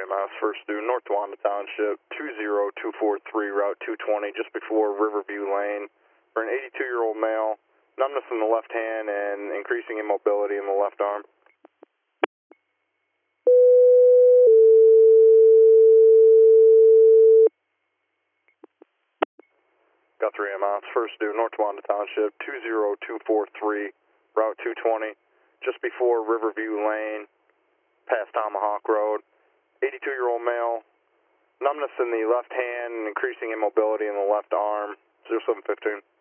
EMS, first due, North Wanda Township, 20243, Route 220, just before Riverview Lane, for an 82-year-old male, numbness in the left hand and increasing immobility in the left arm. Got 3 EMS, first due, North Wanda Township, 20243, Route 220, just before Riverview Lane, past Tomahawk Road. 82-year-old male, numbness in the left hand, increasing immobility in the left arm, 0715.